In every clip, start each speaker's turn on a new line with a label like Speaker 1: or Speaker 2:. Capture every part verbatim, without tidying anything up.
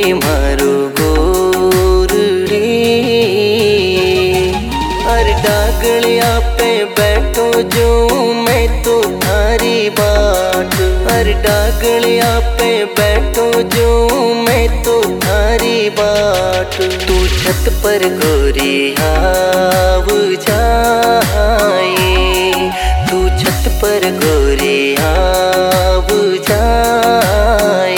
Speaker 1: मारो गोर रे। अरे डागलिया पे बैठो जो मैं तो थारी बाट। अरे डागलिया पे बैठो जो मैं तो थारी बाट। तू छत पर गोरी आव जाए, तू छत पर गोरी आव जाए।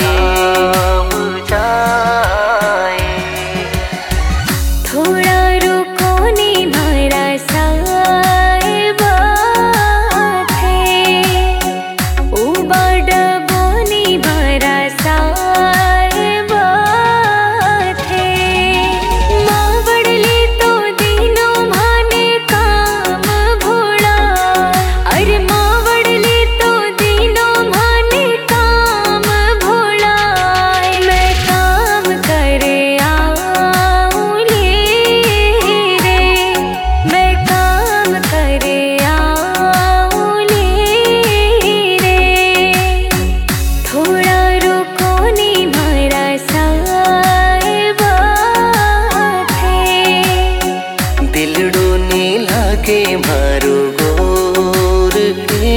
Speaker 2: थोड़ा रुको नी मारा साहिबा थे, उबा डबोनी मारा साहिबा थे। माँ बड़ली तो दिनों माने काम भोला। अरे माँ बड़ली तो दिनों माने काम भोला। मैं काम करे आऊँली रे, मैं काम करे आऊँली रे। थोड़ा रुको नी मारा साहिबा थे।
Speaker 1: दिलड़ो ने लागे मारो गोर रे।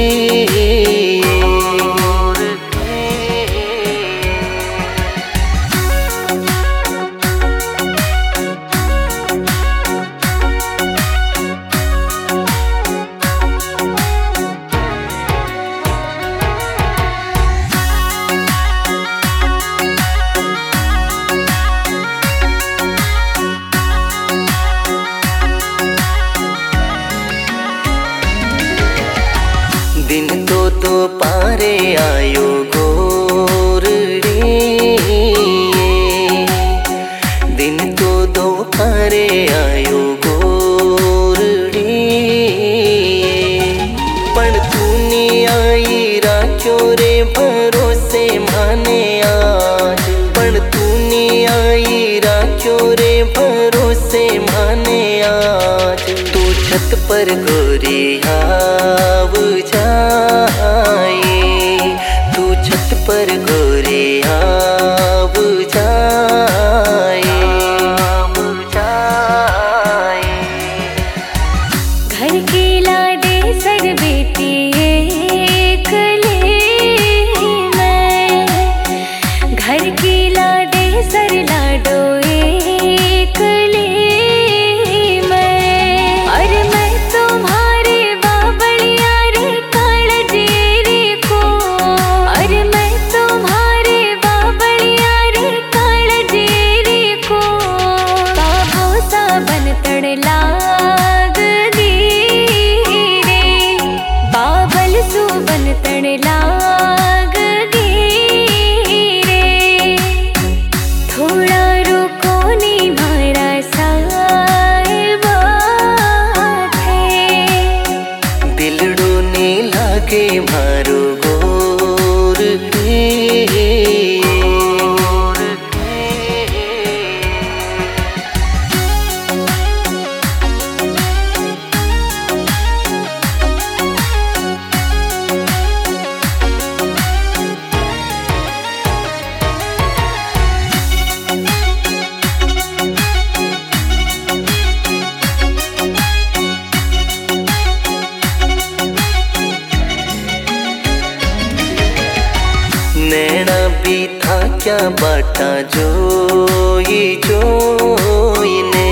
Speaker 1: दिन तो तो पारे आयो गोर रे। दिन तो दो पारे आयो गोर रे। पण तू नी आई राख्यो रे भरोसे माने आज। पण तू नी आई राख्यो रे भरोसे माने आज। तू छत पर गोरी आव जाए, तू छत पर गोरी आव जाए।
Speaker 2: घर की लाडे सर बेटी एक ले मैं, घर की लाडे सर लाडो एक ले मैं। अरे मैं तुम्हारे बाबलिया रे कालजेरी को। अरे मैं तुम्हारे बाबलिया रे कालजेरी को। बाबो सा बन तड़ लाग दी रे, बाबल सु बन तड़ लाग दी रे। थोड़ा रुको नी मारा साहिबा थे।
Speaker 1: दिलड़ो ने लागे मारो गोर रे। नैना भी था क्या बाटा जोई जोई ने।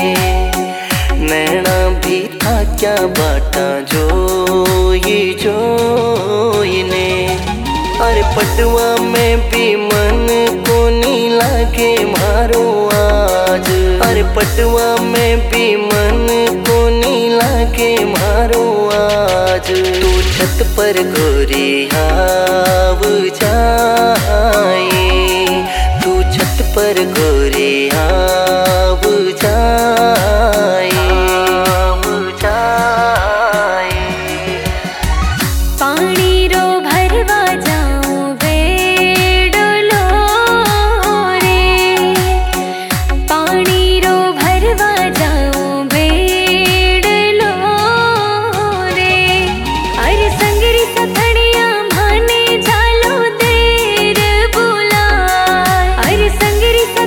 Speaker 1: नैना भी था क्या बाटा जोई जोई ने। अरे पटवा में भी मन को नी लागे मारो आज। अरे पटवा में भी मन को नी लागे मारो आज। तू छत पर गोरी आव जाए, तू छत पर गोरी आव जाए।
Speaker 2: पानी रो भरवा जाऊं बेडलो रे, पानी रो भरवा जाऊं बेडलो रे। अरे संगरी सथड़िया माने झालो देर बुला। अरे संगरी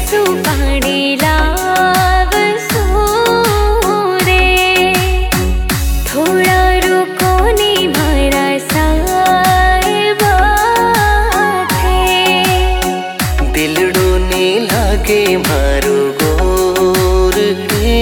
Speaker 2: सुपाड़ी लाव सूरे थोड़ा रुको ने मारा साहिबा थे
Speaker 1: दिलड़ो ने लागे मारो गोर रे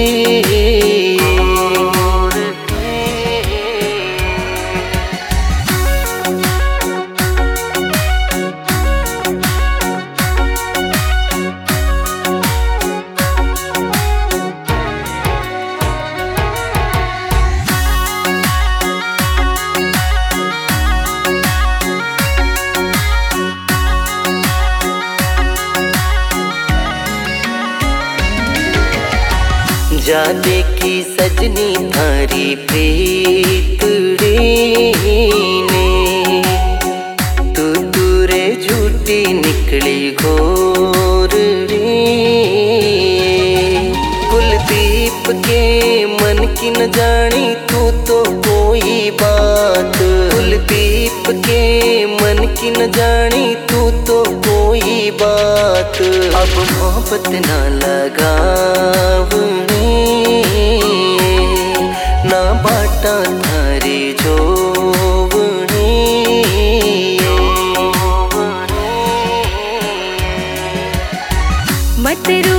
Speaker 1: जादे की सजनी थारी प्रीत रे ने तू दूरे झूठी निकली घोर रे कुलदीप के मन की न जानी तू तो कोई बात कुलदीप के मन की न जानी तू तो कोई बात अब मोहब्बत ना लगावनी ना बाटा थारी जोवनी
Speaker 2: मत